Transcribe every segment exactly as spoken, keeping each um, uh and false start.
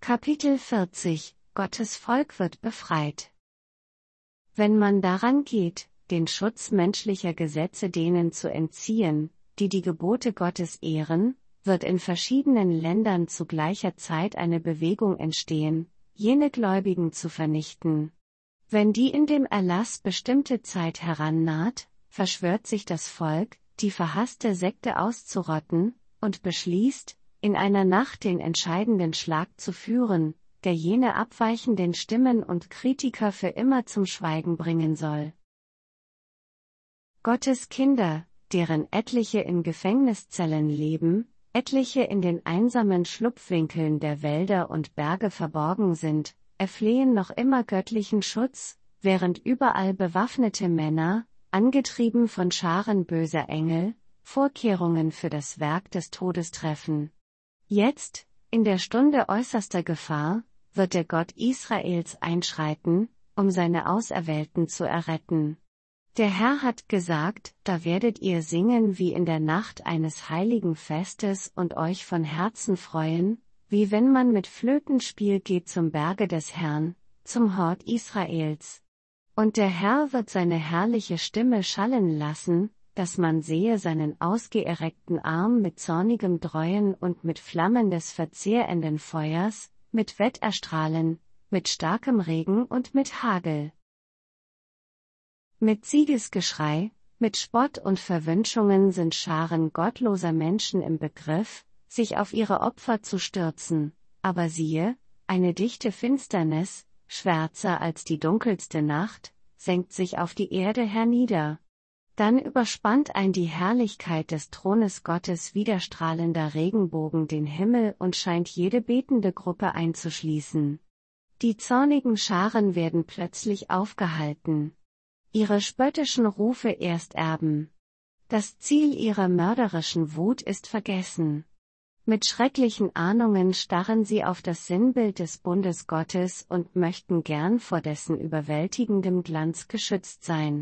Kapitel vierzig Gottes Volk wird befreit. Wenn man daran geht, den Schutz menschlicher Gesetze denen zu entziehen, die die Gebote Gottes ehren, wird in verschiedenen Ländern zu gleicher Zeit eine Bewegung entstehen, jene Gläubigen zu vernichten. Wenn die in dem Erlass bestimmte Zeit herannaht, verschwört sich das Volk, die verhasste Sekte auszurotten, und beschließt, in einer Nacht den entscheidenden Schlag zu führen, der jene abweichenden Stimmen und Kritiker für immer zum Schweigen bringen soll. Gottes Kinder, deren etliche in Gefängniszellen leben, etliche in den einsamen Schlupfwinkeln der Wälder und Berge verborgen sind, erflehen noch immer göttlichen Schutz, während überall bewaffnete Männer, angetrieben von Scharen böser Engel, Vorkehrungen für das Werk des Todes treffen. Jetzt, in der Stunde äußerster Gefahr, wird der Gott Israels einschreiten, um seine Auserwählten zu erretten. Der Herr hat gesagt, da werdet ihr singen wie in der Nacht eines heiligen Festes und euch von Herzen freuen, wie wenn man mit Flötenspiel geht zum Berge des Herrn, zum Hort Israels. Und der Herr wird seine herrliche Stimme schallen lassen, dass man sehe seinen ausgereckten Arm mit zornigem Dräuen und mit Flammen des verzehrenden Feuers, mit Wetterstrahlen, mit starkem Regen und mit Hagel. Mit Siegesgeschrei, mit Spott und Verwünschungen sind Scharen gottloser Menschen im Begriff, sich auf ihre Opfer zu stürzen, aber siehe, eine dichte Finsternis, schwärzer als die dunkelste Nacht, senkt sich auf die Erde hernieder. Dann überspannt ein die Herrlichkeit des Thrones Gottes widerstrahlender Regenbogen den Himmel und scheint jede betende Gruppe einzuschließen. Die zornigen Scharen werden plötzlich aufgehalten. Ihre spöttischen Rufe erst erben. Das Ziel ihrer mörderischen Wut ist vergessen. Mit schrecklichen Ahnungen starren sie auf das Sinnbild des Bundes Gottes und möchten gern vor dessen überwältigendem Glanz geschützt sein.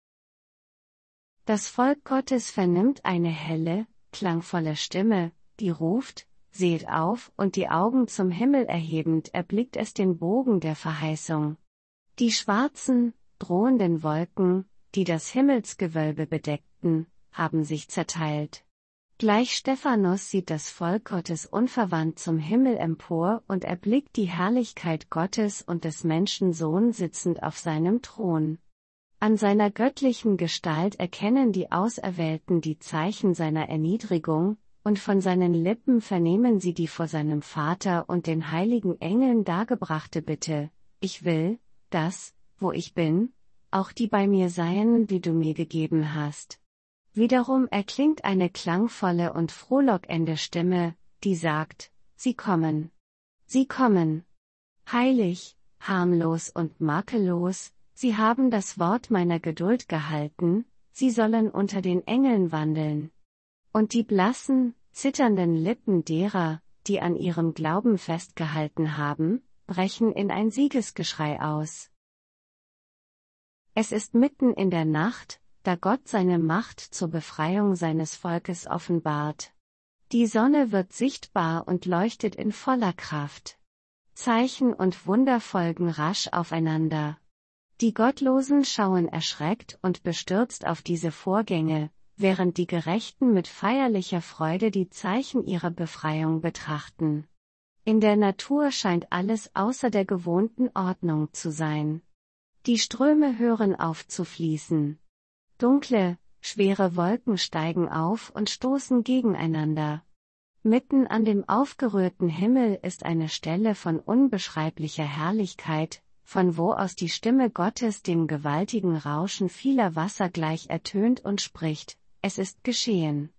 Das Volk Gottes vernimmt eine helle, klangvolle Stimme, die ruft, seht auf, und die Augen zum Himmel erhebend erblickt es den Bogen der Verheißung. Die schwarzen, drohenden Wolken, die das Himmelsgewölbe bedeckten, haben sich zerteilt. Gleich Stephanus sieht das Volk Gottes unverwandt zum Himmel empor und erblickt die Herrlichkeit Gottes und des Menschensohn sitzend auf seinem Thron. An seiner göttlichen Gestalt erkennen die Auserwählten die Zeichen seiner Erniedrigung, und von seinen Lippen vernehmen sie die vor seinem Vater und den heiligen Engeln dargebrachte Bitte: Ich will, dass, wo ich bin, auch die bei mir seien, die du mir gegeben hast. Wiederum erklingt eine klangvolle und frohlockende Stimme, die sagt: Sie kommen. Sie kommen. Heilig, harmlos und makellos, sie haben das Wort meiner Geduld gehalten, sie sollen unter den Engeln wandeln. Und die blassen, zitternden Lippen derer, die an ihrem Glauben festgehalten haben, brechen in ein Siegesgeschrei aus. Es ist mitten in der Nacht, da Gott seine Macht zur Befreiung seines Volkes offenbart. Die Sonne wird sichtbar und leuchtet in voller Kraft. Zeichen und Wunder folgen rasch aufeinander. Die Gottlosen schauen erschreckt und bestürzt auf diese Vorgänge, während die Gerechten mit feierlicher Freude die Zeichen ihrer Befreiung betrachten. In der Natur scheint alles außer der gewohnten Ordnung zu sein. Die Ströme hören auf zu fließen. Dunkle, schwere Wolken steigen auf und stoßen gegeneinander. Mitten an dem aufgerührten Himmel ist eine Stelle von unbeschreiblicher Herrlichkeit, von wo aus die Stimme Gottes dem gewaltigen Rauschen vieler Wasser gleich ertönt und spricht: Es ist geschehen.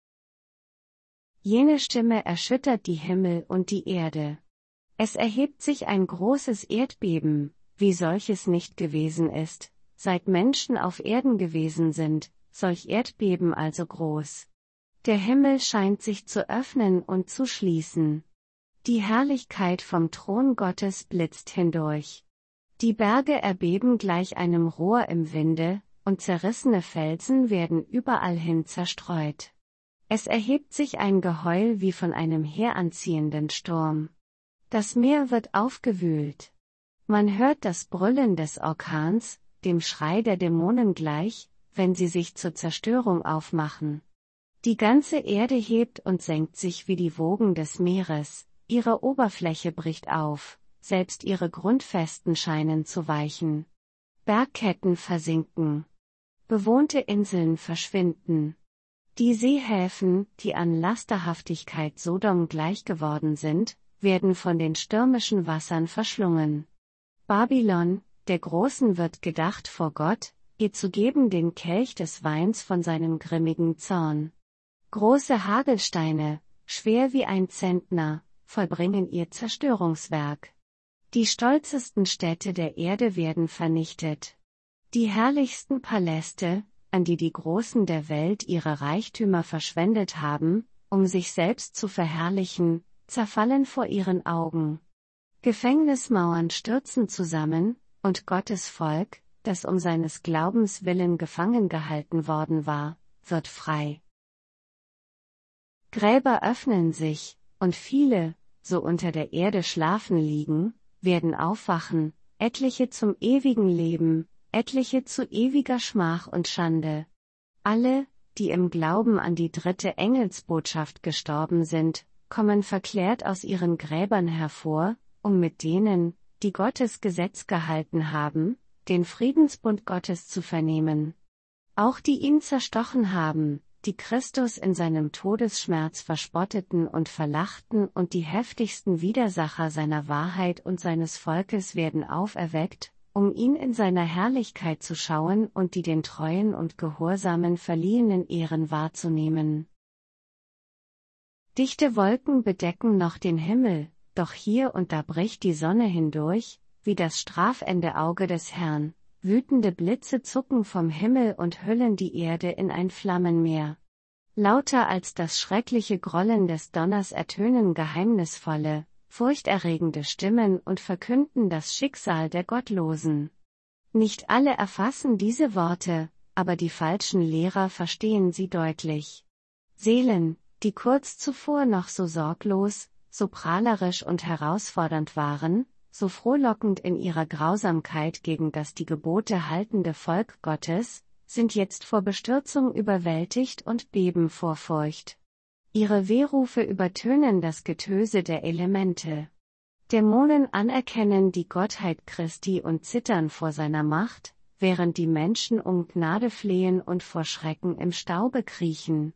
Jene Stimme erschüttert die Himmel und die Erde. Es erhebt sich ein großes Erdbeben, wie solches nicht gewesen ist, seit Menschen auf Erden gewesen sind, solch Erdbeben also groß. Der Himmel scheint sich zu öffnen und zu schließen. Die Herrlichkeit vom Thron Gottes blitzt hindurch. Die Berge erbeben gleich einem Rohr im Winde, und zerrissene Felsen werden überall hin zerstreut. Es erhebt sich ein Geheul wie von einem heranziehenden Sturm. Das Meer wird aufgewühlt. Man hört das Brüllen des Orkans, dem Schrei der Dämonen gleich, wenn sie sich zur Zerstörung aufmachen. Die ganze Erde hebt und senkt sich wie die Wogen des Meeres, ihre Oberfläche bricht auf, selbst ihre Grundfesten scheinen zu weichen. Bergketten versinken. Bewohnte Inseln verschwinden. Die Seehäfen, die an Lasterhaftigkeit Sodom gleich geworden sind, werden von den stürmischen Wassern verschlungen. Babylon, der Großen wird gedacht vor Gott, ihr zu geben den Kelch des Weins von seinem grimmigen Zorn. Große Hagelsteine, schwer wie ein Zentner, vollbringen ihr Zerstörungswerk. Die stolzesten Städte der Erde werden vernichtet. Die herrlichsten Paläste, an die die Großen der Welt ihre Reichtümer verschwendet haben, um sich selbst zu verherrlichen, zerfallen vor ihren Augen. Gefängnismauern stürzen zusammen, und Gottes Volk, das um seines Glaubens willen gefangen gehalten worden war, wird frei. Gräber öffnen sich, und viele, so unter der Erde schlafen liegen, werden aufwachen, etliche zum ewigen Leben, etliche zu ewiger Schmach und Schande. Alle, die im Glauben an die dritte Engelsbotschaft gestorben sind, kommen verklärt aus ihren Gräbern hervor, um mit denen, die Gottes Gesetz gehalten haben, den Friedensbund Gottes zu vernehmen. Auch die ihn zerstochen haben, die Christus in seinem Todesschmerz verspotteten und verlachten und die heftigsten Widersacher seiner Wahrheit und seines Volkes werden auferweckt, um ihn in seiner Herrlichkeit zu schauen und die den treuen und gehorsamen verliehenen Ehren wahrzunehmen. Dichte Wolken bedecken noch den Himmel, doch hier und da bricht die Sonne hindurch, wie das strafende Auge des Herrn. Wütende Blitze zucken vom Himmel und hüllen die Erde in ein Flammenmeer. Lauter als das schreckliche Grollen des Donners ertönen geheimnisvolle, furchterregende Stimmen und verkünden das Schicksal der Gottlosen. Nicht alle erfassen diese Worte, aber die falschen Lehrer verstehen sie deutlich. Seelen, die kurz zuvor noch so sorglos, so prahlerisch und herausfordernd waren, so frohlockend in ihrer Grausamkeit gegen das die Gebote haltende Volk Gottes, sind jetzt vor Bestürzung überwältigt und beben vor Furcht. Ihre Wehrufe übertönen das Getöse der Elemente. Dämonen anerkennen die Gottheit Christi und zittern vor seiner Macht, während die Menschen um Gnade flehen und vor Schrecken im Staube kriechen.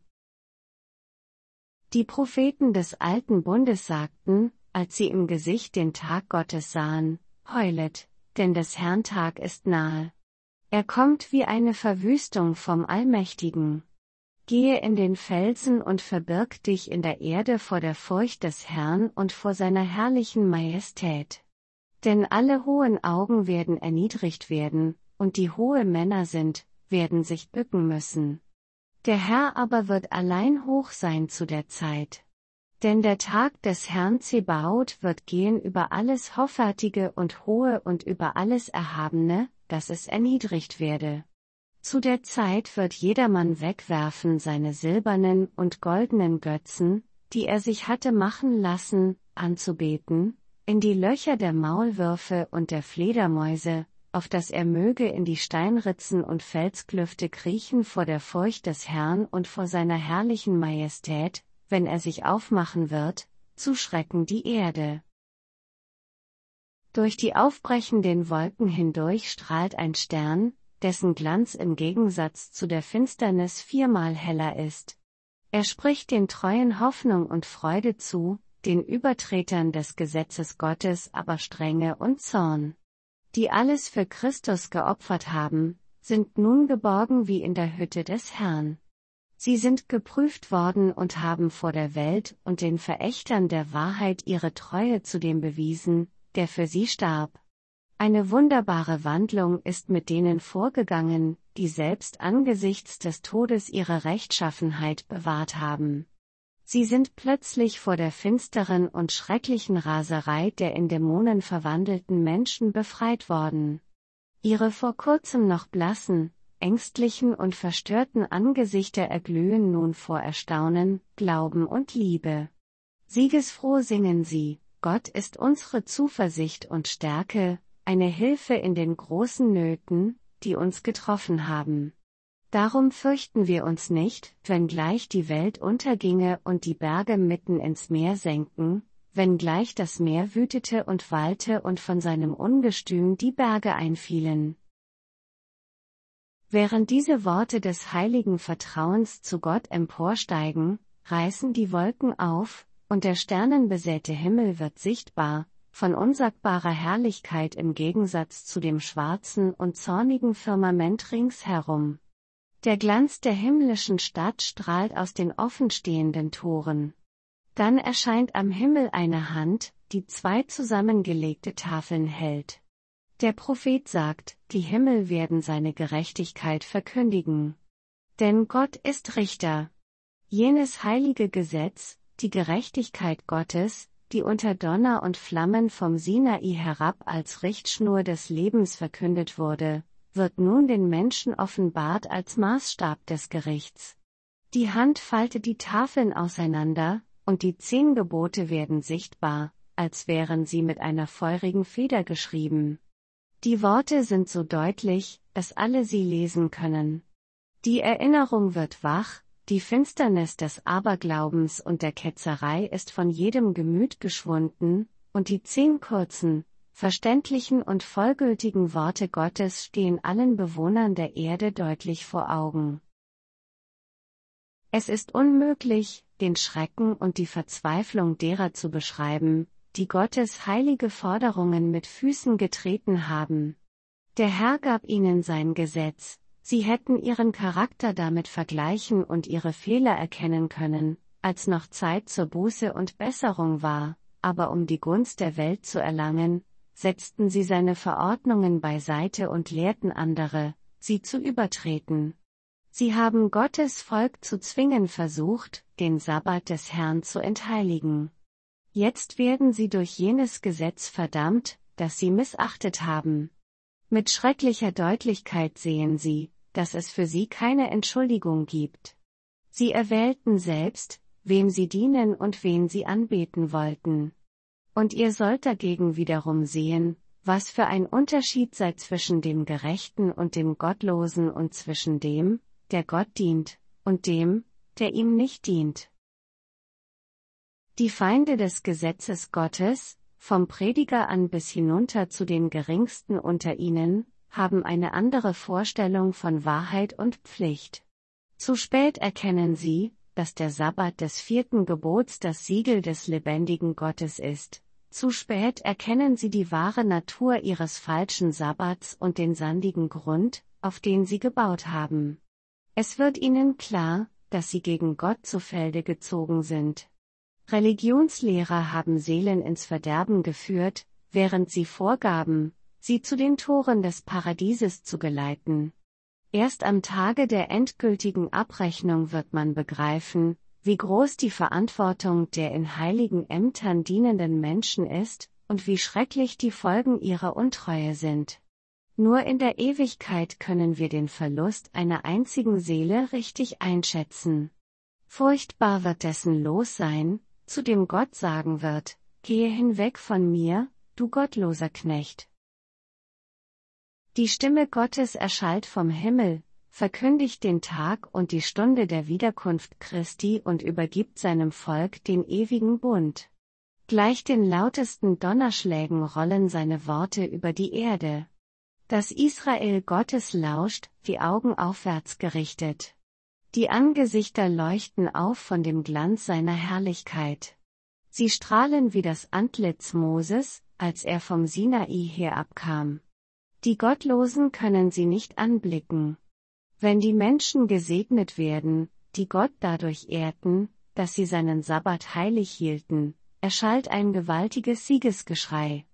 Die Propheten des alten Bundes sagten, als sie im Gesicht den Tag Gottes sahen, heulet, denn des Herrn Tag ist nahe. Er kommt wie eine Verwüstung vom Allmächtigen. Gehe in den Felsen und verbirg dich in der Erde vor der Furcht des Herrn und vor seiner herrlichen Majestät. Denn alle hohen Augen werden erniedrigt werden, und die hohe Männer sind, werden sich bücken müssen. Der Herr aber wird allein hoch sein zu der Zeit. Denn der Tag des Herrn Zebaoth wird gehen über alles Hoffärtige und Hohe und über alles Erhabene, dass es erniedrigt werde. Zu der Zeit wird jedermann wegwerfen seine silbernen und goldenen Götzen, die er sich hatte machen lassen, anzubeten, in die Löcher der Maulwürfe und der Fledermäuse, auf dass er möge in die Steinritzen und Felsklüfte kriechen vor der Furcht des Herrn und vor seiner herrlichen Majestät, wenn er sich aufmachen wird, zu schrecken die Erde. Durch die aufbrechenden Wolken hindurch strahlt ein Stern, dessen Glanz im Gegensatz zu der Finsternis viermal heller ist. Er spricht den Treuen Hoffnung und Freude zu, den Übertretern des Gesetzes Gottes aber Strenge und Zorn. Die alles für Christus geopfert haben, sind nun geborgen wie in der Hütte des Herrn. Sie sind geprüft worden und haben vor der Welt und den Verächtern der Wahrheit ihre Treue zu dem bewiesen, der für sie starb. Eine wunderbare Wandlung ist mit denen vorgegangen, die selbst angesichts des Todes ihre Rechtschaffenheit bewahrt haben. Sie sind plötzlich vor der finsteren und schrecklichen Raserei der in Dämonen verwandelten Menschen befreit worden. Ihre vor kurzem noch blassen, ängstlichen und verstörten Angesichter erglühen nun vor Erstaunen, Glauben und Liebe. Siegesfroh singen sie, Gott ist unsere Zuversicht und Stärke, eine Hilfe in den großen Nöten, die uns getroffen haben. Darum fürchten wir uns nicht, wenngleich die Welt unterginge und die Berge mitten ins Meer senken, wenngleich das Meer wütete und wallte und von seinem Ungestüm die Berge einfielen. Während diese Worte des heiligen Vertrauens zu Gott emporsteigen, reißen die Wolken auf, und der sternenbesäte Himmel wird sichtbar, von unsagbarer Herrlichkeit im Gegensatz zu dem schwarzen und zornigen Firmament ringsherum. Der Glanz der himmlischen Stadt strahlt aus den offenstehenden Toren. Dann erscheint am Himmel eine Hand, die zwei zusammengelegte Tafeln hält. Der Prophet sagt, die Himmel werden seine Gerechtigkeit verkündigen. Denn Gott ist Richter. Jenes heilige Gesetz, die Gerechtigkeit Gottes, die unter Donner und Flammen vom Sinai herab als Richtschnur des Lebens verkündet wurde, wird nun den Menschen offenbart als Maßstab des Gerichts. Die Hand faltet die Tafeln auseinander, und die zehn Gebote werden sichtbar, als wären sie mit einer feurigen Feder geschrieben. Die Worte sind so deutlich, dass alle sie lesen können. Die Erinnerung wird wach, die Finsternis des Aberglaubens und der Ketzerei ist von jedem Gemüt geschwunden, und die zehn kurzen, verständlichen und vollgültigen Worte Gottes stehen allen Bewohnern der Erde deutlich vor Augen. Es ist unmöglich, den Schrecken und die Verzweiflung derer zu beschreiben, die Gottes heilige Forderungen mit Füßen getreten haben. Der Herr gab ihnen sein Gesetz, sie hätten ihren Charakter damit vergleichen und ihre Fehler erkennen können, als noch Zeit zur Buße und Besserung war, aber um die Gunst der Welt zu erlangen, setzten sie seine Verordnungen beiseite und lehrten andere, sie zu übertreten. Sie haben Gottes Volk zu zwingen versucht, den Sabbat des Herrn zu entheiligen. Jetzt werden sie durch jenes Gesetz verdammt, das sie missachtet haben. Mit schrecklicher Deutlichkeit sehen sie, dass es für sie keine Entschuldigung gibt. Sie erwählten selbst, wem sie dienen und wen sie anbeten wollten. Und ihr sollt dagegen wiederum sehen, was für ein Unterschied sei zwischen dem Gerechten und dem Gottlosen und zwischen dem, der Gott dient, und dem, der ihm nicht dient. Die Feinde des Gesetzes Gottes, vom Prediger an bis hinunter zu den Geringsten unter ihnen, haben eine andere Vorstellung von Wahrheit und Pflicht. Zu spät erkennen sie, dass der Sabbat des vierten Gebots das Siegel des lebendigen Gottes ist. Zu spät erkennen sie die wahre Natur ihres falschen Sabbats und den sandigen Grund, auf den sie gebaut haben. Es wird ihnen klar, dass sie gegen Gott zu Felde gezogen sind. Religionslehrer haben Seelen ins Verderben geführt, während sie vorgaben, sie zu den Toren des Paradieses zu geleiten. Erst am Tage der endgültigen Abrechnung wird man begreifen, wie groß die Verantwortung der in heiligen Ämtern dienenden Menschen ist, und wie schrecklich die Folgen ihrer Untreue sind. Nur in der Ewigkeit können wir den Verlust einer einzigen Seele richtig einschätzen. Furchtbar wird dessen Los sein, zu dem Gott sagen wird, gehe hinweg von mir, du gottloser Knecht. Die Stimme Gottes erschallt vom Himmel, verkündigt den Tag und die Stunde der Wiederkunft Christi und übergibt seinem Volk den ewigen Bund. Gleich den lautesten Donnerschlägen rollen seine Worte über die Erde. Das Israel Gottes lauscht, die Augen aufwärts gerichtet. Die Angesichter leuchten auf von dem Glanz seiner Herrlichkeit. Sie strahlen wie das Antlitz Moses, als er vom Sinai herabkam. Die Gottlosen können sie nicht anblicken. Wenn die Menschen gesegnet werden, die Gott dadurch ehrten, dass sie seinen Sabbat heilig hielten, erschallt ein gewaltiges Siegesgeschrei.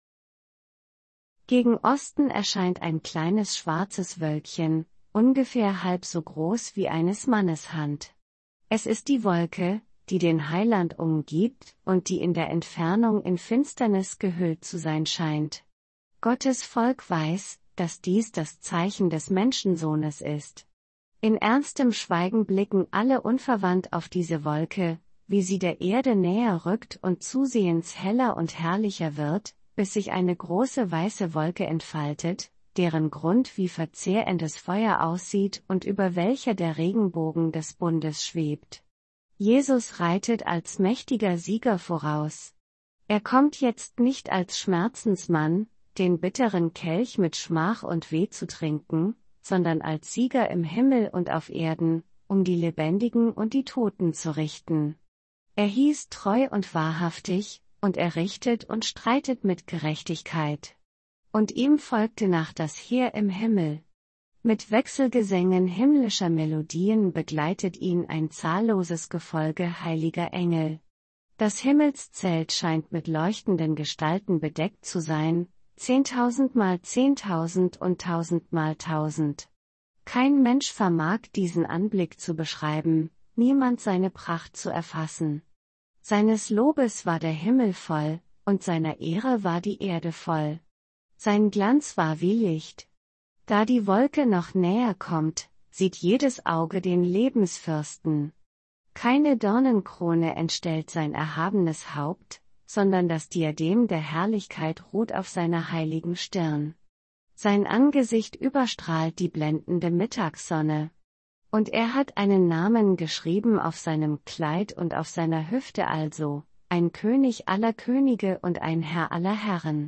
Gegen Osten erscheint ein kleines schwarzes Wölkchen, ungefähr halb so groß wie eines Mannes Hand. Es ist die Wolke, die den Heiland umgibt und die in der Entfernung in Finsternis gehüllt zu sein scheint. Gottes Volk weiß, dass dies das Zeichen des Menschensohnes ist. In ernstem Schweigen blicken alle unverwandt auf diese Wolke, wie sie der Erde näher rückt und zusehends heller und herrlicher wird, bis sich eine große weiße Wolke entfaltet, deren Grund wie verzehrendes Feuer aussieht und über welcher der Regenbogen des Bundes schwebt. Jesus reitet als mächtiger Sieger voraus. Er kommt jetzt nicht als Schmerzensmann, den bitteren Kelch mit Schmach und Weh zu trinken, sondern als Sieger im Himmel und auf Erden, um die Lebendigen und die Toten zu richten. Er hieß treu und wahrhaftig, und er richtet und streitet mit Gerechtigkeit. Und ihm folgte nach das Heer im Himmel. Mit Wechselgesängen himmlischer Melodien begleitet ihn ein zahlloses Gefolge heiliger Engel. Das Himmelszelt scheint mit leuchtenden Gestalten bedeckt zu sein, zehntausend mal zehntausend und tausend mal tausend. Kein Mensch vermag diesen Anblick zu beschreiben, niemand seine Pracht zu erfassen. Seines Lobes war der Himmel voll, und seiner Ehre war die Erde voll. Sein Glanz war wie Licht. Da die Wolke noch näher kommt, sieht jedes Auge den Lebensfürsten. Keine Dornenkrone entstellt sein erhabenes Haupt, sondern das Diadem der Herrlichkeit ruht auf seiner heiligen Stirn. Sein Angesicht überstrahlt die blendende Mittagssonne. Und er hat einen Namen geschrieben auf seinem Kleid und auf seiner Hüfte, also, ein König aller Könige und ein Herr aller Herren.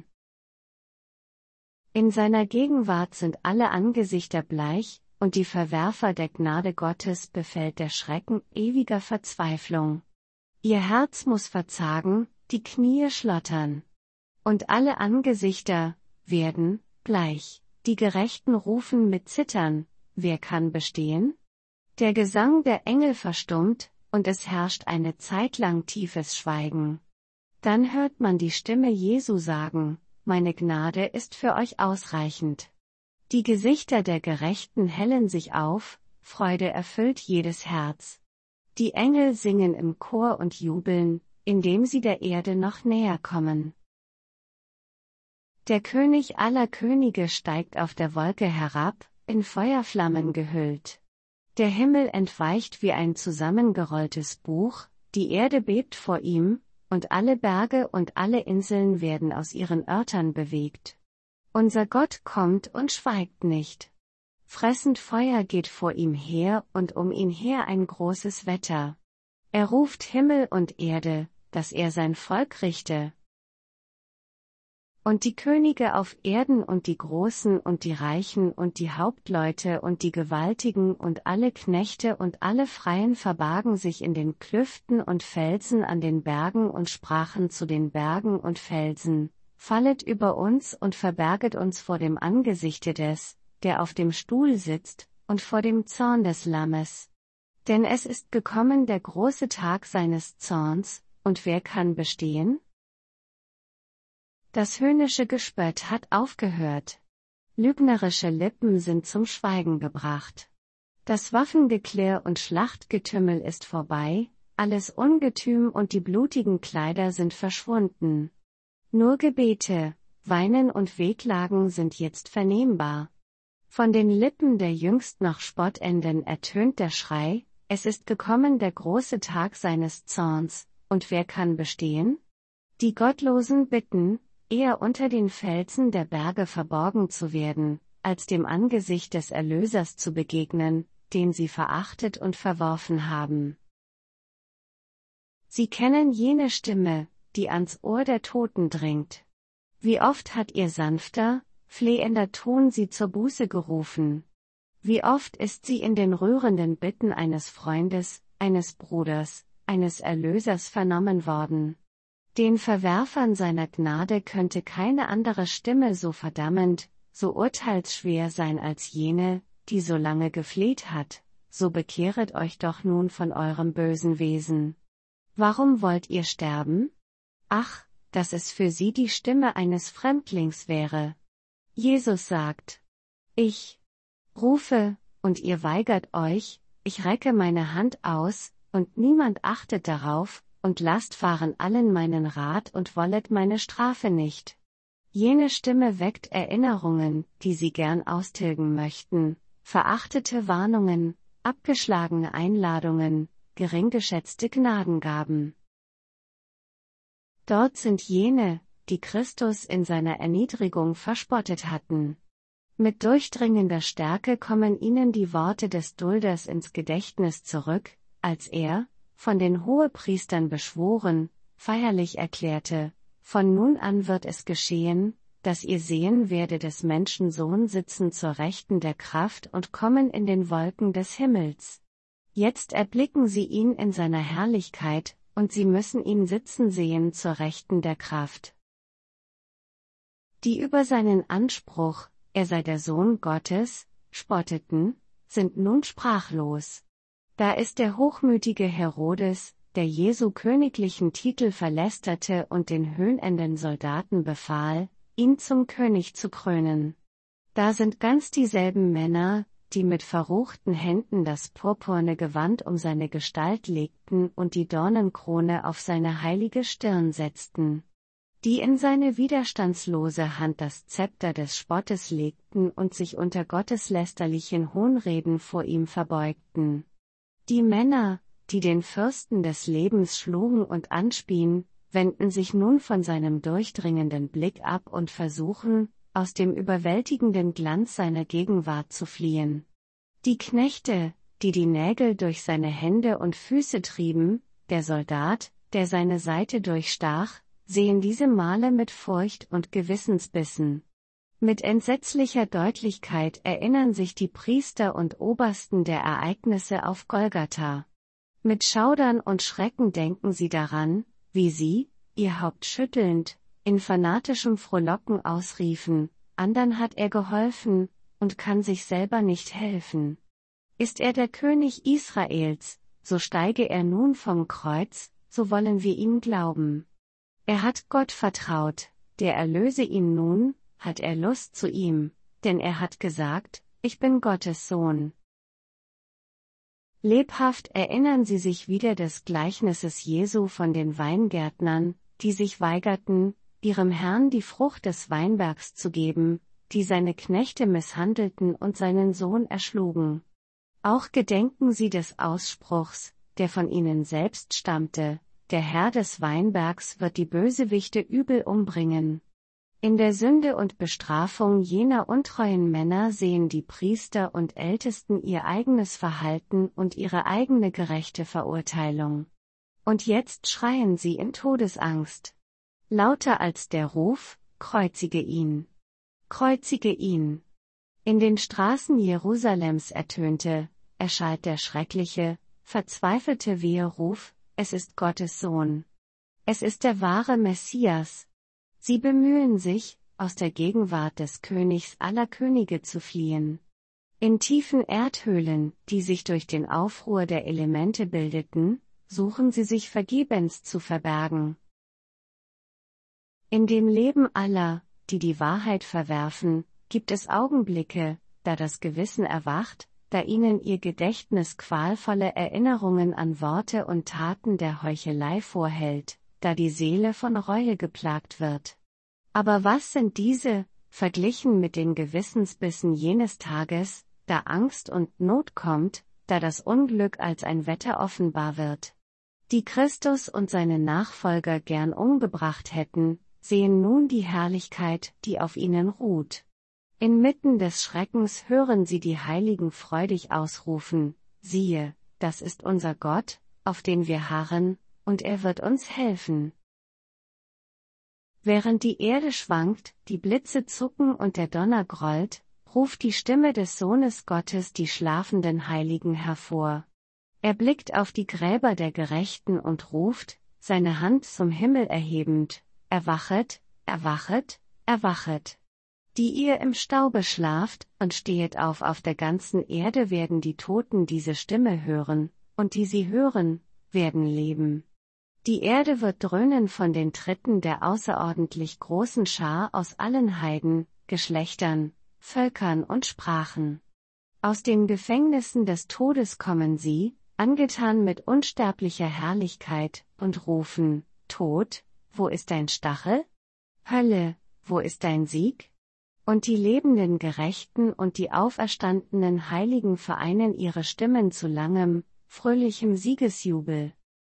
In seiner Gegenwart sind alle Angesichter bleich, und die Verwerfer der Gnade Gottes befällt der Schrecken ewiger Verzweiflung. Ihr Herz muss verzagen, die Knie schlottern. Und alle Angesichter werden bleich, die Gerechten rufen mit Zittern, wer kann bestehen? Der Gesang der Engel verstummt, und es herrscht eine Zeit lang tiefes Schweigen. Dann hört man die Stimme Jesu sagen: Meine Gnade ist für euch ausreichend. Die Gesichter der Gerechten hellen sich auf, Freude erfüllt jedes Herz. Die Engel singen im Chor und jubeln, indem sie der Erde noch näher kommen. Der König aller Könige steigt auf der Wolke herab, in Feuerflammen gehüllt. Der Himmel entweicht wie ein zusammengerolltes Buch, die Erde bebt vor ihm, und alle Berge und alle Inseln werden aus ihren Örtern bewegt. Unser Gott kommt und schweigt nicht. Fressend Feuer geht vor ihm her und um ihn her ein großes Wetter. Er ruft Himmel und Erde, dass er sein Volk richte. Und die Könige auf Erden und die Großen und die Reichen und die Hauptleute und die Gewaltigen und alle Knechte und alle Freien verbargen sich in den Klüften und Felsen an den Bergen und sprachen zu den Bergen und Felsen: Fallet über uns und verberget uns vor dem Angesichte des, der auf dem Stuhl sitzt, und vor dem Zorn des Lammes. Denn es ist gekommen der große Tag seines Zorns, und wer kann bestehen? Das höhnische Gespött hat aufgehört. Lügnerische Lippen sind zum Schweigen gebracht. Das Waffengeklirr und Schlachtgetümmel ist vorbei, alles Ungetüm und die blutigen Kleider sind verschwunden. Nur Gebete, Weinen und Wehklagen sind jetzt vernehmbar. Von den Lippen der jüngst noch Spottenden ertönt der Schrei: Es ist gekommen der große Tag seines Zorns, und wer kann bestehen? Die Gottlosen bitten, eher unter den Felsen der Berge verborgen zu werden, als dem Angesicht des Erlösers zu begegnen, den sie verachtet und verworfen haben. Sie kennen jene Stimme, die ans Ohr der Toten dringt. Wie oft hat ihr sanfter, flehender Ton sie zur Buße gerufen? Wie oft ist sie in den rührenden Bitten eines Freundes, eines Bruders, eines Erlösers vernommen worden? Den Verwerfern seiner Gnade könnte keine andere Stimme so verdammend, so urteilsschwer sein als jene, die so lange gefleht hat: So bekehret euch doch nun von eurem bösen Wesen. Warum wollt ihr sterben? Ach, dass es für sie die Stimme eines Fremdlings wäre. Jesus sagt: Ich rufe, und ihr weigert euch, ich recke meine Hand aus, und niemand achtet darauf, und lasst fahren allen meinen Rat und wollet meine Strafe nicht. Jene Stimme weckt Erinnerungen, die sie gern austilgen möchten, verachtete Warnungen, abgeschlagene Einladungen, gering geschätzte Gnadengaben. Dort sind jene, die Christus in seiner Erniedrigung verspottet hatten. Mit durchdringender Stärke kommen ihnen die Worte des Dulders ins Gedächtnis zurück, als er, von den Hohepriestern beschworen, feierlich erklärte: Von nun an wird es geschehen, dass ihr sehen werdet des Menschen Sohn sitzen zur Rechten der Kraft und kommen in den Wolken des Himmels. Jetzt erblicken sie ihn in seiner Herrlichkeit, und sie müssen ihn sitzen sehen zur Rechten der Kraft. Die über seinen Anspruch, er sei der Sohn Gottes, spotteten, sind nun sprachlos. Da ist der hochmütige Herodes, der Jesu königlichen Titel verlästerte und den höhnenden Soldaten befahl, ihn zum König zu krönen. Da sind ganz dieselben Männer, die mit verruchten Händen das purpurne Gewand um seine Gestalt legten und die Dornenkrone auf seine heilige Stirn setzten, die in seine widerstandslose Hand das Zepter des Spottes legten und sich unter gotteslästerlichen Hohnreden vor ihm verbeugten. Die Männer, die den Fürsten des Lebens schlugen und anspien, wenden sich nun von seinem durchdringenden Blick ab und versuchen, aus dem überwältigenden Glanz seiner Gegenwart zu fliehen. Die Knechte, die die Nägel durch seine Hände und Füße trieben, der Soldat, der seine Seite durchstach, sehen diese Male mit Furcht und Gewissensbissen. Mit entsetzlicher Deutlichkeit erinnern sich die Priester und Obersten der Ereignisse auf Golgatha. Mit Schaudern und Schrecken denken sie daran, wie sie, ihr Haupt schüttelnd, in fanatischem Frohlocken ausriefen: Andern hat er geholfen, und kann sich selber nicht helfen. Ist er der König Israels, so steige er nun vom Kreuz, so wollen wir ihm glauben. Er hat Gott vertraut, der erlöse ihn nun, hat er Lust zu ihm, denn er hat gesagt: Ich bin Gottes Sohn. Lebhaft erinnern sie sich wieder des Gleichnisses Jesu von den Weingärtnern, die sich weigerten, ihrem Herrn die Frucht des Weinbergs zu geben, die seine Knechte misshandelten und seinen Sohn erschlugen. Auch gedenken sie des Ausspruchs, der von ihnen selbst stammte: Der Herr des Weinbergs wird die Bösewichte übel umbringen. In der Sünde und Bestrafung jener untreuen Männer sehen die Priester und Ältesten ihr eigenes Verhalten und ihre eigene gerechte Verurteilung. Und jetzt schreien sie in Todesangst. Lauter als der Ruf: Kreuzige ihn! Kreuzige ihn! In den Straßen Jerusalems ertönte, erschallt der schreckliche, verzweifelte Weheruf: Es ist Gottes Sohn. Es ist der wahre Messias. Sie bemühen sich, aus der Gegenwart des Königs aller Könige zu fliehen. In tiefen Erdhöhlen, die sich durch den Aufruhr der Elemente bildeten, suchen sie sich vergebens zu verbergen. In dem Leben aller, die die Wahrheit verwerfen, gibt es Augenblicke, da das Gewissen erwacht, da ihnen ihr Gedächtnis qualvolle Erinnerungen an Worte und Taten der Heuchelei vorhält, da die Seele von Reue geplagt wird. Aber was sind diese, verglichen mit den Gewissensbissen jenes Tages, da Angst und Not kommt, da das Unglück als ein Wetter offenbar wird? Die Christus und seine Nachfolger gern umgebracht hätten, sehen nun die Herrlichkeit, die auf ihnen ruht. Inmitten des Schreckens hören sie die Heiligen freudig ausrufen: Siehe, das ist unser Gott, auf den wir harren, und er wird uns helfen. Während die Erde schwankt, die Blitze zucken und der Donner grollt, ruft die Stimme des Sohnes Gottes die schlafenden Heiligen hervor. Er blickt auf die Gräber der Gerechten und ruft, seine Hand zum Himmel erhebend: Erwachet, erwachet, erwachet! Die ihr im Staube schlaft, und stehet auf auf der ganzen Erde werden die Toten diese Stimme hören, und die sie hören, werden leben. Die Erde wird dröhnen von den Tritten der außerordentlich großen Schar aus allen Heiden, Geschlechtern, Völkern und Sprachen. Aus den Gefängnissen des Todes kommen sie, angetan mit unsterblicher Herrlichkeit, und rufen: Tod, wo ist dein Stachel? Hölle, wo ist dein Sieg? Und die lebenden Gerechten und die auferstandenen Heiligen vereinen ihre Stimmen zu langem, fröhlichem Siegesjubel.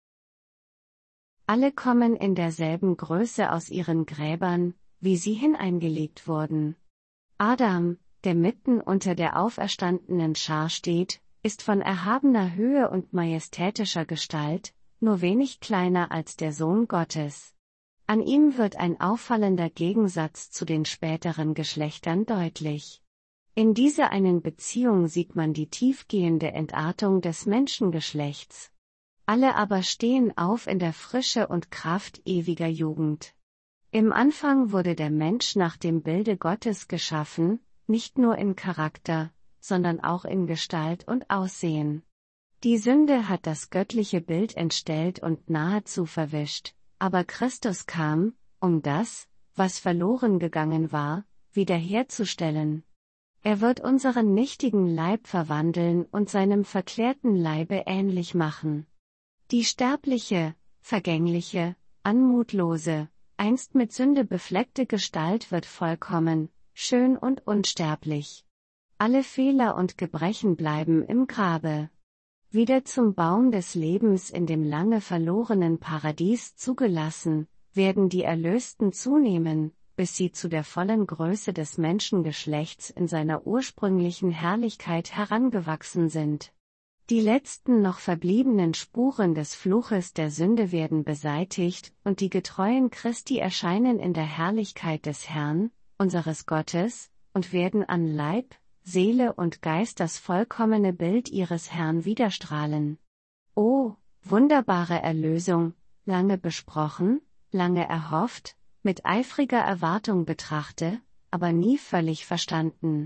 Alle kommen in derselben Größe aus ihren Gräbern, wie sie hineingelegt wurden. Adam, der mitten unter der auferstandenen Schar steht, ist von erhabener Höhe und majestätischer Gestalt, nur wenig kleiner als der Sohn Gottes. An ihm wird ein auffallender Gegensatz zu den späteren Geschlechtern deutlich. In dieser einen Beziehung sieht man die tiefgehende Entartung des Menschengeschlechts. Alle aber stehen auf in der Frische und Kraft ewiger Jugend. Im Anfang wurde der Mensch nach dem Bilde Gottes geschaffen, nicht nur in Charakter, sondern auch in Gestalt und Aussehen. Die Sünde hat das göttliche Bild entstellt und nahezu verwischt, aber Christus kam, um das, was verloren gegangen war, wiederherzustellen. Er wird unseren nichtigen Leib verwandeln und seinem verklärten Leibe ähnlich machen. Die sterbliche, vergängliche, anmutlose, einst mit Sünde befleckte Gestalt wird vollkommen, schön und unsterblich. Alle Fehler und Gebrechen bleiben im Grabe. Wieder zum Baum des Lebens in dem lange verlorenen Paradies zugelassen, werden die Erlösten zunehmen, bis sie zu der vollen Größe des Menschengeschlechts in seiner ursprünglichen Herrlichkeit herangewachsen sind. Die letzten noch verbliebenen Spuren des Fluches der Sünde werden beseitigt, und die Getreuen Christi erscheinen in der Herrlichkeit des Herrn, unseres Gottes, und werden an Leib, Seele und Geist das vollkommene Bild ihres Herrn widerstrahlen. O, wunderbare Erlösung, lange besprochen, lange erhofft, mit eifriger Erwartung betrachte, aber nie völlig verstanden.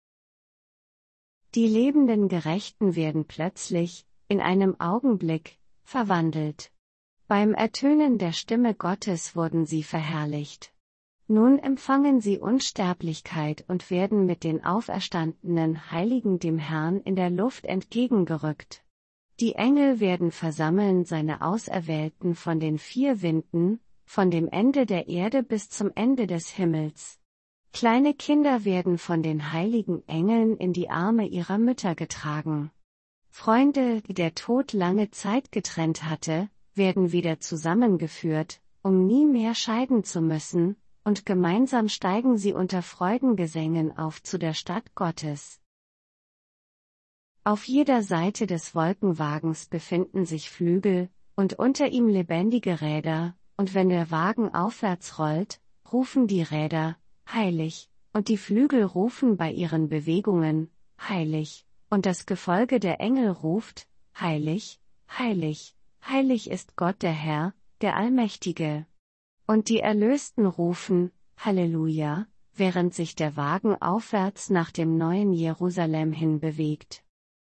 Die lebenden Gerechten werden plötzlich, in einem Augenblick, verwandelt. Beim Ertönen der Stimme Gottes wurden sie verherrlicht. Nun empfangen sie Unsterblichkeit und werden mit den auferstandenen Heiligen dem Herrn in der Luft entgegengerückt. Die Engel werden versammeln seine Auserwählten von den vier Winden, von dem Ende der Erde bis zum Ende des Himmels. Kleine Kinder werden von den heiligen Engeln in die Arme ihrer Mütter getragen. Freunde, die der Tod lange Zeit getrennt hatte, werden wieder zusammengeführt, um nie mehr scheiden zu müssen, und gemeinsam steigen sie unter Freudengesängen auf zu der Stadt Gottes. Auf jeder Seite des Wolkenwagens befinden sich Flügel, und unter ihm lebendige Räder, und wenn der Wagen aufwärts rollt, rufen die Räder, heilig, und die Flügel rufen bei ihren Bewegungen, heilig, und das Gefolge der Engel ruft, heilig, heilig, heilig ist Gott der Herr, der Allmächtige. Und die Erlösten rufen, Halleluja, während sich der Wagen aufwärts nach dem neuen Jerusalem hin bewegt.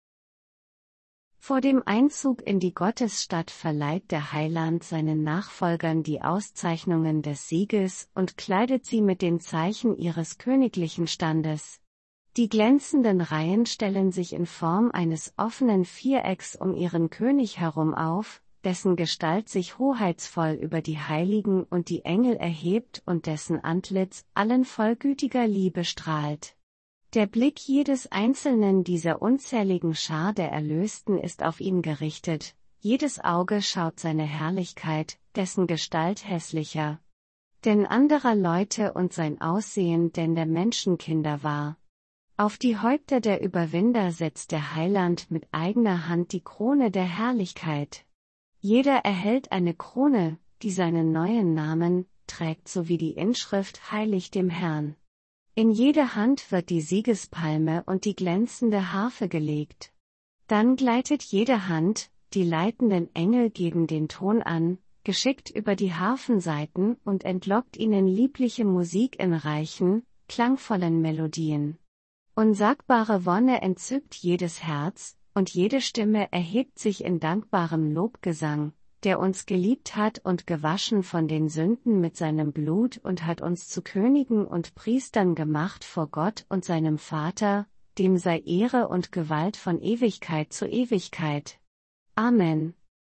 Vor dem Einzug in die Gottesstadt verleiht der Heiland seinen Nachfolgern die Auszeichnungen des Sieges und kleidet sie mit den Zeichen ihres königlichen Standes. Die glänzenden Reihen stellen sich in Form eines offenen Vierecks um ihren König herum auf, dessen Gestalt sich hoheitsvoll über die Heiligen und die Engel erhebt und dessen Antlitz allen voll gütiger Liebe strahlt. Der Blick jedes einzelnen dieser unzähligen Schar der Erlösten ist auf ihn gerichtet, jedes Auge schaut seine Herrlichkeit, dessen Gestalt hässlicher denn anderer Leute und sein Aussehen denn der Menschenkinder war. Auf die Häupter der Überwinder setzt der Heiland mit eigener Hand die Krone der Herrlichkeit. Jeder erhält eine Krone, die seinen neuen Namen trägt sowie die Inschrift Heilig dem Herrn. In jede Hand wird die Siegespalme und die glänzende Harfe gelegt. Dann gleitet jede Hand, die leitenden Engel geben den Ton an, geschickt über die Harfensaiten und entlockt ihnen liebliche Musik in reichen, klangvollen Melodien. Unsagbare Wonne entzückt jedes Herz, und jede Stimme erhebt sich in dankbarem Lobgesang, der uns geliebt hat und gewaschen von den Sünden mit seinem Blut und hat uns zu Königen und Priestern gemacht vor Gott und seinem Vater, dem sei Ehre und Gewalt von Ewigkeit zu Ewigkeit. Amen.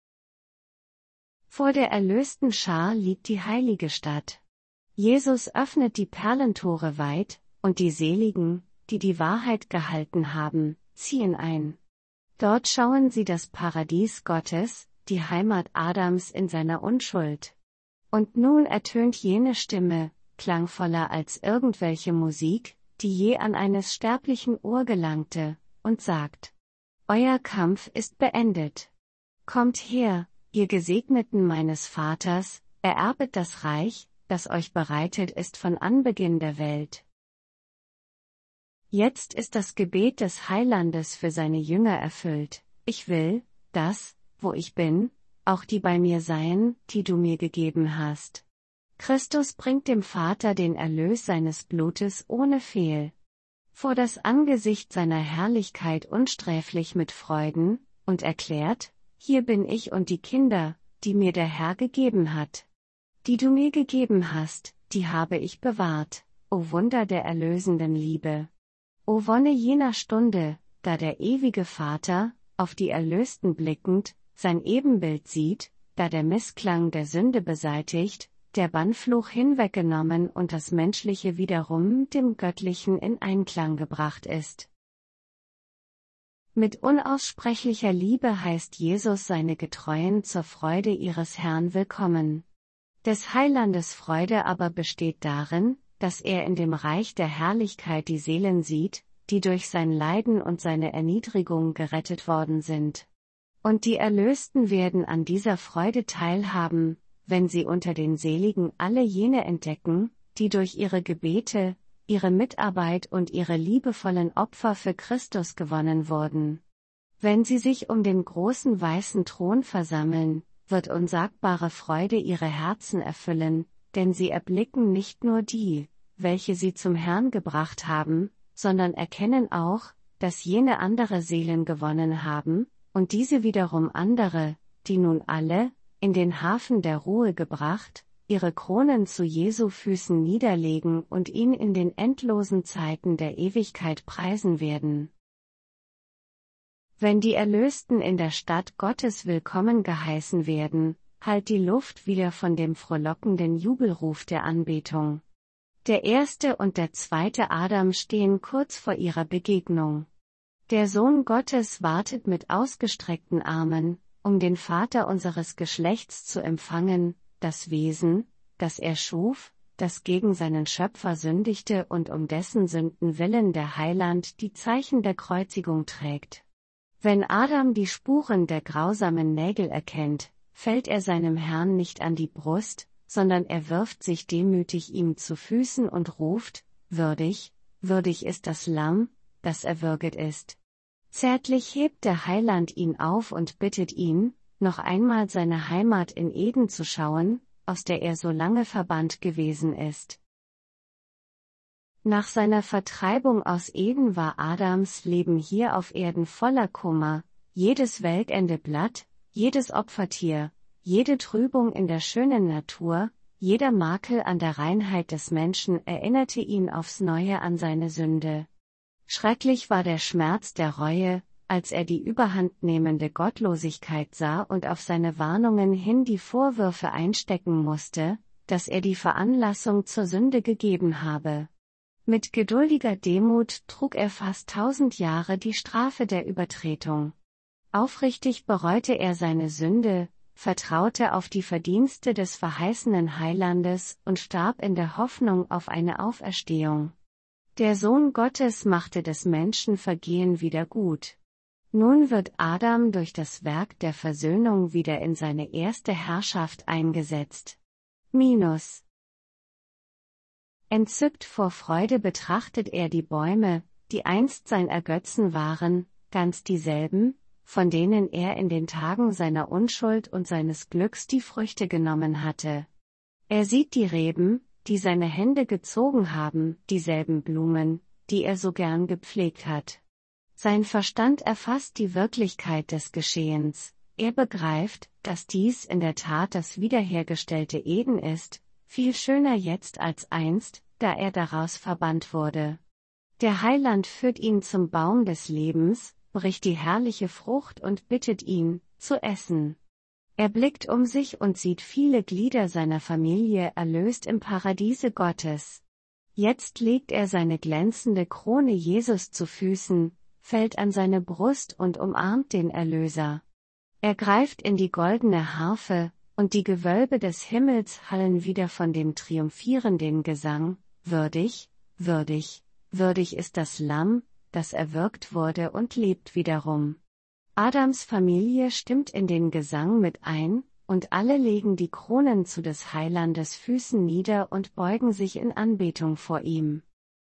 Vor der erlösten Schar liegt die heilige Stadt. Jesus öffnet die Perlentore weit, und die Seligen, die die Wahrheit gehalten haben, ziehen ein. Dort schauen sie das Paradies Gottes, die Heimat Adams in seiner Unschuld. Und nun ertönt jene Stimme, klangvoller als irgendwelche Musik, die je an eines sterblichen Ohr gelangte, und sagt: Euer Kampf ist beendet. Kommt her, ihr Gesegneten meines Vaters, ererbet das Reich, das euch bereitet ist von Anbeginn der Welt. Jetzt ist das Gebet des Heilandes für seine Jünger erfüllt: Ich will, dass, wo ich bin, auch die bei mir seien, die du mir gegeben hast. Christus bringt dem Vater den Erlös seines Blutes ohne Fehl. Vor das Angesicht seiner Herrlichkeit unsträflich mit Freuden, und erklärt: Hier bin ich und die Kinder, die mir der Herr gegeben hat. Die du mir gegeben hast, die habe ich bewahrt, o Wunder der erlösenden Liebe. O Wonne jener Stunde, da der ewige Vater, auf die Erlösten blickend, sein Ebenbild sieht, da der Missklang der Sünde beseitigt, der Bannfluch hinweggenommen und das Menschliche wiederum mit dem Göttlichen in Einklang gebracht ist. Mit unaussprechlicher Liebe heißt Jesus seine Getreuen zur Freude ihres Herrn willkommen. Des Heilandes Freude aber besteht darin, dass er in dem Reich der Herrlichkeit die Seelen sieht, die durch sein Leiden und seine Erniedrigung gerettet worden sind. Und die Erlösten werden an dieser Freude teilhaben, wenn sie unter den Seligen alle jene entdecken, die durch ihre Gebete, ihre Mitarbeit und ihre liebevollen Opfer für Christus gewonnen wurden. Wenn sie sich um den großen weißen Thron versammeln, wird unsagbare Freude ihre Herzen erfüllen, denn sie erblicken nicht nur die, welche sie zum Herrn gebracht haben, sondern erkennen auch, dass jene andere Seelen gewonnen haben, und diese wiederum andere, die nun alle, in den Hafen der Ruhe gebracht, ihre Kronen zu Jesu Füßen niederlegen und ihn in den endlosen Zeiten der Ewigkeit preisen werden. Wenn die Erlösten in der Stadt Gottes willkommen geheißen werden, hallt die Luft wieder von dem frohlockenden Jubelruf der Anbetung. Der erste und der zweite Adam stehen kurz vor ihrer Begegnung. Der Sohn Gottes wartet mit ausgestreckten Armen, um den Vater unseres Geschlechts zu empfangen, das Wesen, das er schuf, das gegen seinen Schöpfer sündigte und um dessen Sünden willen der Heiland die Zeichen der Kreuzigung trägt. Wenn Adam die Spuren der grausamen Nägel erkennt, fällt er seinem Herrn nicht an die Brust, sondern er wirft sich demütig ihm zu Füßen und ruft: Würdig, würdig ist das Lamm, das erwürget ist. Zärtlich hebt der Heiland ihn auf und bittet ihn, noch einmal seine Heimat in Eden zu schauen, aus der er so lange verbannt gewesen ist. Nach seiner Vertreibung aus Eden war Adams Leben hier auf Erden voller Kummer, jedes welkende Blatt, jedes Opfertier, jede Trübung in der schönen Natur, jeder Makel an der Reinheit des Menschen erinnerte ihn aufs Neue an seine Sünde. Schrecklich war der Schmerz der Reue, als er die überhandnehmende Gottlosigkeit sah und auf seine Warnungen hin die Vorwürfe einstecken musste, dass er die Veranlassung zur Sünde gegeben habe. Mit geduldiger Demut trug er fast tausend Jahre die Strafe der Übertretung. Aufrichtig bereute er seine Sünde, vertraute auf die Verdienste des verheißenen Heilandes und starb in der Hoffnung auf eine Auferstehung. Der Sohn Gottes machte des Menschen Vergehen wieder gut. Nun wird Adam durch das Werk der Versöhnung wieder in seine erste Herrschaft eingesetzt. Minus. Entzückt vor Freude betrachtet er die Bäume, die einst sein Ergötzen waren, ganz dieselben, von denen er in den Tagen seiner Unschuld und seines Glücks die Früchte genommen hatte. Er sieht die Reben, die seine Hände gezogen haben, dieselben Blumen, die er so gern gepflegt hat. Sein Verstand erfasst die Wirklichkeit des Geschehens, er begreift, dass dies in der Tat das wiederhergestellte Eden ist, viel schöner jetzt als einst, da er daraus verbannt wurde. Der Heiland führt ihn zum Baum des Lebens, bricht die herrliche Frucht und bittet ihn, zu essen. Er blickt um sich und sieht viele Glieder seiner Familie erlöst im Paradiese Gottes. Jetzt legt er seine glänzende Krone Jesus zu Füßen, fällt an seine Brust und umarmt den Erlöser. Er greift in die goldene Harfe, und die Gewölbe des Himmels hallen wieder von dem triumphierenden Gesang: Würdig, würdig, würdig ist das Lamm, das erwürgt wurde und lebt wiederum. Adams Familie stimmt in den Gesang mit ein, und alle legen die Kronen zu des Heilandes Füßen nieder und beugen sich in Anbetung vor ihm.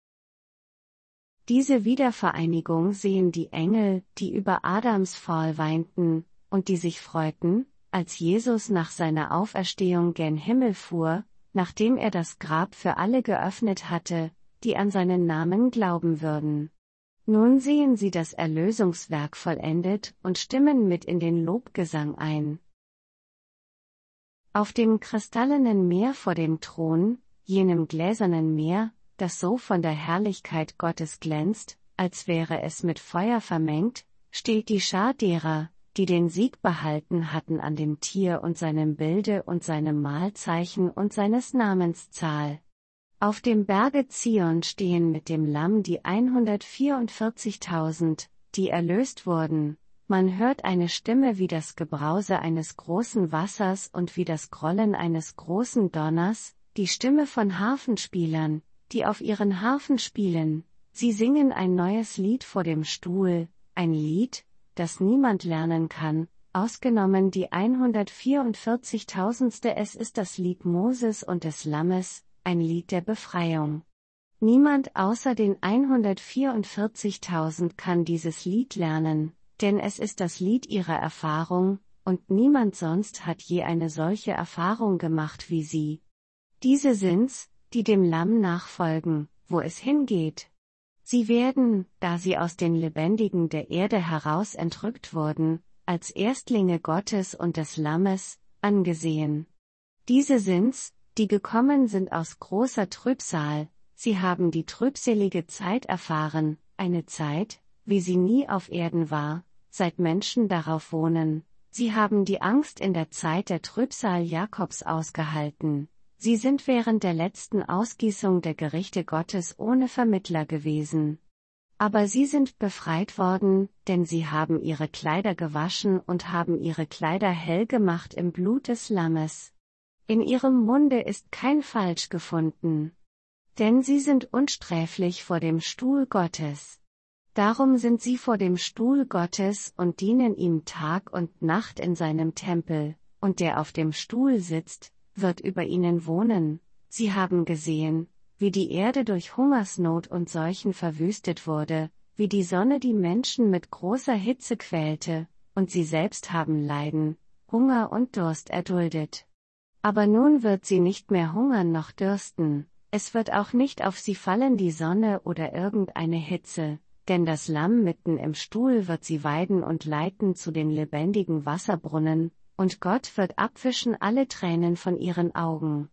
Diese Wiedervereinigung sehen die Engel, die über Adams Fall weinten, und die sich freuten, als Jesus nach seiner Auferstehung gen Himmel fuhr, nachdem er das Grab für alle geöffnet hatte, die an seinen Namen glauben würden. Nun sehen sie das Erlösungswerk vollendet und stimmen mit in den Lobgesang ein. Auf dem kristallenen Meer vor dem Thron, jenem gläsernen Meer, das so von der Herrlichkeit Gottes glänzt, als wäre es mit Feuer vermengt, steht die Schar derer, die den Sieg behalten hatten an dem Tier und seinem Bilde und seinem Mahlzeichen und seines Namens Zahl. Auf dem Berge Zion stehen mit dem Lamm die hundertvierundvierzigtausend, die erlöst wurden. Man hört eine Stimme wie das Gebrause eines großen Wassers und wie das Grollen eines großen Donners, die Stimme von Harfenspielern, die auf ihren Harfen spielen. Sie singen ein neues Lied vor dem Stuhl, ein Lied, das niemand lernen kann, ausgenommen die hundertvierundvierzigtausendste. Es ist das Lied Moses und des Lammes, ein Lied der Befreiung. Niemand außer den hundertvierundvierzigtausend kann dieses Lied lernen, denn es ist das Lied ihrer Erfahrung, und niemand sonst hat je eine solche Erfahrung gemacht wie sie. Diese sind's, die dem Lamm nachfolgen, wo es hingeht. Sie werden, da sie aus den Lebendigen der Erde heraus entrückt wurden, als Erstlinge Gottes und des Lammes, angesehen. Diese sind's, die gekommen sind aus großer Trübsal, sie haben die trübselige Zeit erfahren, eine Zeit, wie sie nie auf Erden war, seit Menschen darauf wohnen. Sie haben die Angst in der Zeit der Trübsal Jakobs ausgehalten. Sie sind während der letzten Ausgießung der Gerichte Gottes ohne Vermittler gewesen. Aber sie sind befreit worden, denn sie haben ihre Kleider gewaschen und haben ihre Kleider hell gemacht im Blut des Lammes. In ihrem Munde ist kein Falsch gefunden. Denn sie sind unsträflich vor dem Stuhl Gottes. Darum sind sie vor dem Stuhl Gottes und dienen ihm Tag und Nacht in seinem Tempel, und der auf dem Stuhl sitzt, wird über ihnen wohnen. Sie haben gesehen, wie die Erde durch Hungersnot und Seuchen verwüstet wurde, wie die Sonne die Menschen mit großer Hitze quälte, und sie selbst haben Leiden, Hunger und Durst erduldet. Aber nun wird sie nicht mehr hungern noch dürsten, es wird auch nicht auf sie fallen die Sonne oder irgendeine Hitze, denn das Lamm mitten im Stuhl wird sie weiden und leiten zu den lebendigen Wasserbrunnen, und Gott wird abwischen alle Tränen von ihren Augen.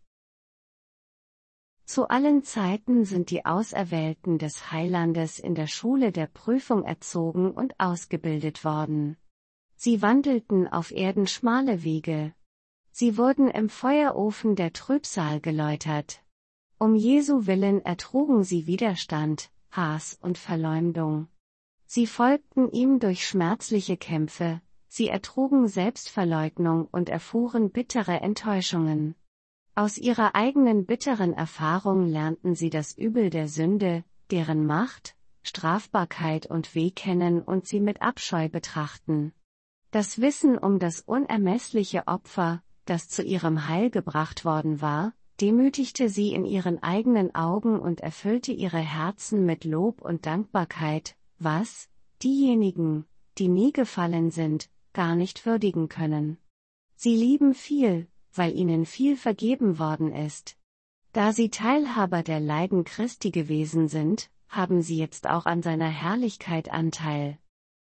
Zu allen Zeiten sind die Auserwählten des Heilandes in der Schule der Prüfung erzogen und ausgebildet worden. Sie wandelten auf Erden schmale Wege. Sie wurden im Feuerofen der Trübsal geläutert. Um Jesu willen ertrugen sie Widerstand, Hass und Verleumdung. Sie folgten ihm durch schmerzliche Kämpfe, sie ertrugen Selbstverleugnung und erfuhren bittere Enttäuschungen. Aus ihrer eigenen bitteren Erfahrung lernten sie das Übel der Sünde, deren Macht, Strafbarkeit und Weh kennen und sie mit Abscheu betrachten. Das Wissen um das unermessliche Opfer, das zu ihrem Heil gebracht worden war, demütigte sie in ihren eigenen Augen und erfüllte ihre Herzen mit Lob und Dankbarkeit, was diejenigen, die nie gefallen sind, gar nicht würdigen können. Sie lieben viel, weil ihnen viel vergeben worden ist. Da sie Teilhaber der Leiden Christi gewesen sind, haben sie jetzt auch an seiner Herrlichkeit Anteil.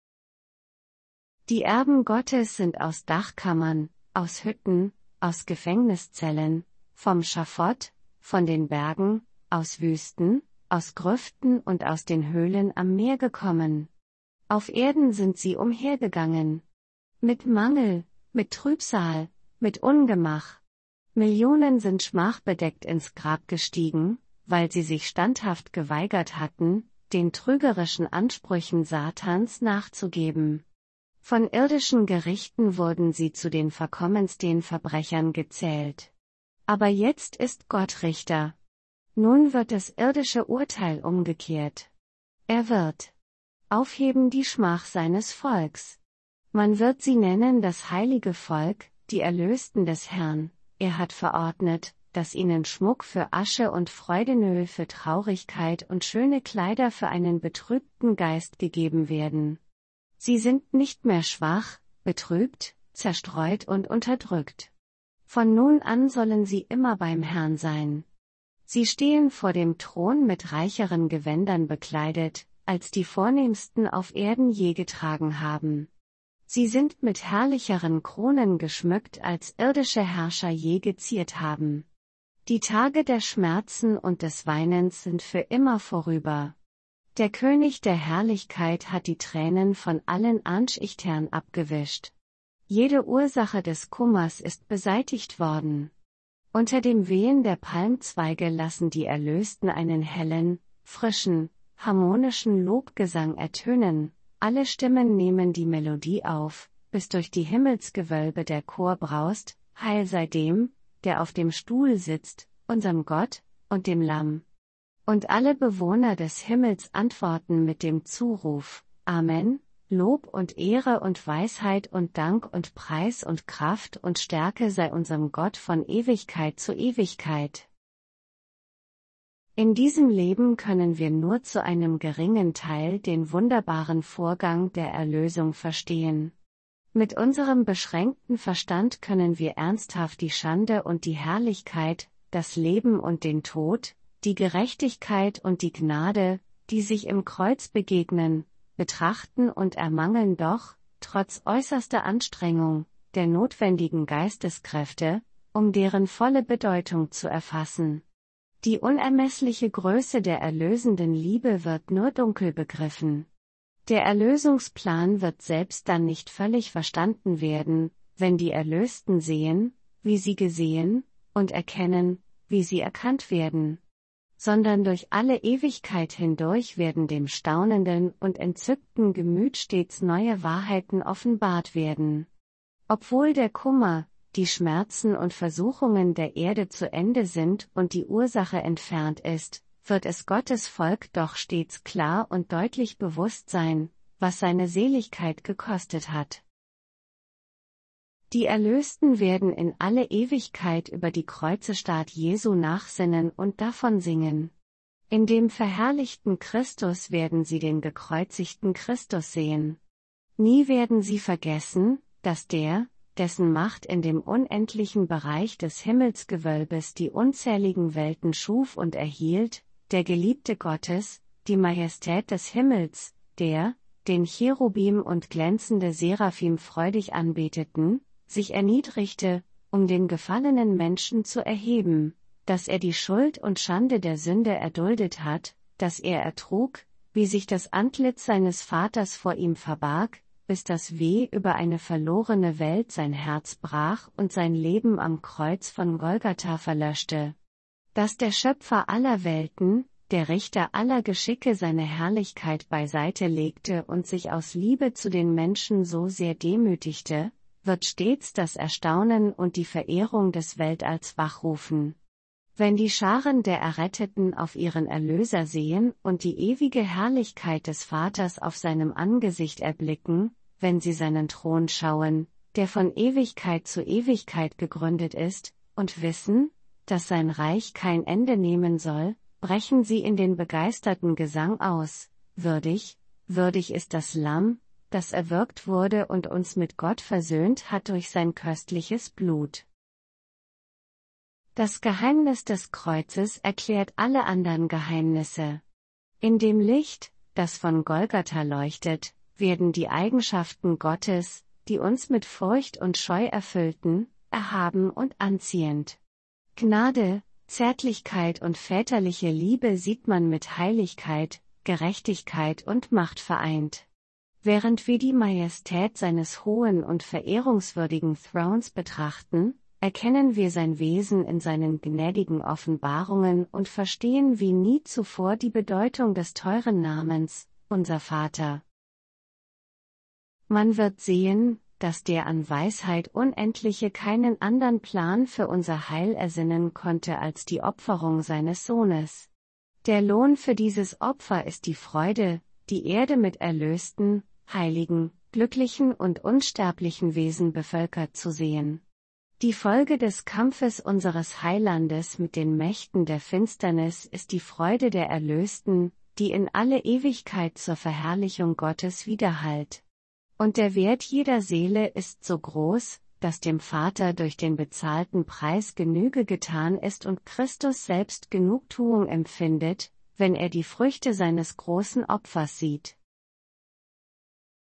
Die Erben Gottes sind aus Dachkammern, aus Hütten, aus Gefängniszellen, vom Schafott, von den Bergen, aus Wüsten, aus Grüften und aus den Höhlen am Meer gekommen. Auf Erden sind sie umhergegangen. Mit Mangel, mit Trübsal, mit Ungemach. Millionen sind schmachbedeckt ins Grab gestiegen, weil sie sich standhaft geweigert hatten, den trügerischen Ansprüchen Satans nachzugeben. Von irdischen Gerichten wurden sie zu den verkommensten Verbrechern gezählt. Aber jetzt ist Gott Richter. Nun wird das irdische Urteil umgekehrt. Er wird aufheben die Schmach seines Volks. Man wird sie nennen das heilige Volk, die Erlösten des Herrn. Er hat verordnet, dass ihnen Schmuck für Asche und Freudenöl für Traurigkeit und schöne Kleider für einen betrübten Geist gegeben werden. Sie sind nicht mehr schwach, betrübt, zerstreut und unterdrückt. Von nun an sollen sie immer beim Herrn sein. Sie stehen vor dem Thron mit reicheren Gewändern bekleidet, als die Vornehmsten auf Erden je getragen haben. Sie sind mit herrlicheren Kronen geschmückt, als irdische Herrscher je geziert haben. Die Tage der Schmerzen und des Weinens sind für immer vorüber. Der König der Herrlichkeit hat die Tränen von allen Anschichtern abgewischt. Jede Ursache des Kummers ist beseitigt worden. Unter dem Wehen der Palmzweige lassen die Erlösten einen hellen, frischen, harmonischen Lobgesang ertönen. Alle Stimmen nehmen die Melodie auf, bis durch die Himmelsgewölbe der Chor braust: Heil sei dem, der auf dem Stuhl sitzt, unserem Gott, und dem Lamm. Und alle Bewohner des Himmels antworten mit dem Zuruf: Amen, Lob und Ehre und Weisheit und Dank und Preis und Kraft und Stärke sei unserem Gott von Ewigkeit zu Ewigkeit. In diesem Leben können wir nur zu einem geringen Teil den wunderbaren Vorgang der Erlösung verstehen. Mit unserem beschränkten Verstand können wir ernsthaft die Schande und die Herrlichkeit, das Leben und den Tod, die Gerechtigkeit und die Gnade, die sich im Kreuz begegnen, betrachten und ermangeln doch, trotz äußerster Anstrengung, der notwendigen Geisteskräfte, um deren volle Bedeutung zu erfassen. Die unermessliche Größe der erlösenden Liebe wird nur dunkel begriffen. Der Erlösungsplan wird selbst dann nicht völlig verstanden werden, wenn die Erlösten sehen, wie sie gesehen, und erkennen, wie sie erkannt werden. Sondern durch alle Ewigkeit hindurch werden dem staunenden und entzückten Gemüt stets neue Wahrheiten offenbart werden. Obwohl der Kummer, die Schmerzen und Versuchungen der Erde zu Ende sind und die Ursache entfernt ist, wird es Gottes Volk doch stets klar und deutlich bewusst sein, was seine Seligkeit gekostet hat. Die Erlösten werden in alle Ewigkeit über die Kreuzestat Jesu nachsinnen und davon singen. In dem verherrlichten Christus werden sie den gekreuzigten Christus sehen. Nie werden sie vergessen, dass der, dessen Macht in dem unendlichen Bereich des Himmelsgewölbes die unzähligen Welten schuf und erhielt, der Geliebte Gottes, die Majestät des Himmels, der, den Cherubim und glänzende Seraphim freudig anbeteten, sich erniedrigte, um den gefallenen Menschen zu erheben, dass er die Schuld und Schande der Sünde erduldet hat, dass er ertrug, wie sich das Antlitz seines Vaters vor ihm verbarg, bis das Weh über eine verlorene Welt sein Herz brach und sein Leben am Kreuz von Golgatha verlöschte. Dass der Schöpfer aller Welten, der Richter aller Geschicke seine Herrlichkeit beiseite legte und sich aus Liebe zu den Menschen so sehr demütigte, wird stets das Erstaunen und die Verehrung des Weltalls wachrufen. Wenn die Scharen der Erretteten auf ihren Erlöser sehen und die ewige Herrlichkeit des Vaters auf seinem Angesicht erblicken, wenn sie seinen Thron schauen, der von Ewigkeit zu Ewigkeit gegründet ist, und wissen, dass sein Reich kein Ende nehmen soll, brechen sie in den begeisterten Gesang aus: Würdig, würdig ist das Lamm, das erwürgt wurde und uns mit Gott versöhnt hat durch sein köstliches Blut. Das Geheimnis des Kreuzes erklärt alle anderen Geheimnisse. In dem Licht, das von Golgatha leuchtet, werden die Eigenschaften Gottes, die uns mit Furcht und Scheu erfüllten, erhaben und anziehend. Gnade, Zärtlichkeit und väterliche Liebe sieht man mit Heiligkeit, Gerechtigkeit und Macht vereint. Während wir die Majestät seines hohen und verehrungswürdigen Thrones betrachten, erkennen wir sein Wesen in seinen gnädigen Offenbarungen und verstehen wie nie zuvor die Bedeutung des teuren Namens, unser Vater. Man wird sehen, dass der an Weisheit Unendliche keinen anderen Plan für unser Heil ersinnen konnte als die Opferung seines Sohnes. Der Lohn für dieses Opfer ist die Freude, die Erde mit erlösten, heiligen, glücklichen und unsterblichen Wesen bevölkert zu sehen. Die Folge des Kampfes unseres Heilandes mit den Mächten der Finsternis ist die Freude der Erlösten, die in alle Ewigkeit zur Verherrlichung Gottes widerhallt. Und der Wert jeder Seele ist so groß, dass dem Vater durch den bezahlten Preis Genüge getan ist und Christus selbst Genugtuung empfindet, wenn er die Früchte seines großen Opfers sieht.